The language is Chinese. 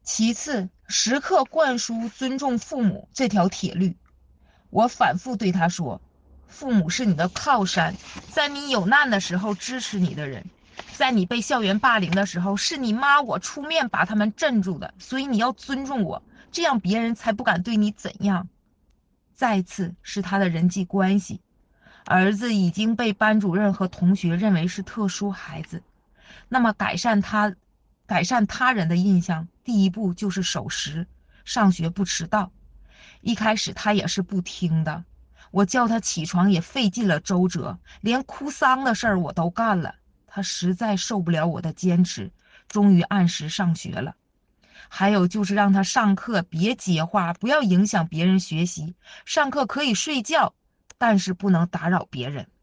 其次，时刻灌输尊重父母这条铁律。我反复对他说，父母是你的靠山，在你有难的时候支持你的人，在你被校园霸凌的时候，是你妈我出面把他们镇住的，所以你要尊重我，这样别人才不敢对你怎样。再次是他的人际关系，儿子已经被班主任和同学认为是特殊孩子，那么改善他人的印象，第一步就是守时，上学不迟到。一开始他也是不听的，我叫他起床也费尽了周折，连哭丧的事儿我都干了。他实在受不了我的坚持，终于按时上学了。还有就是让他上课别接话，不要影响别人学习。上课可以睡觉，但是不能打扰别人。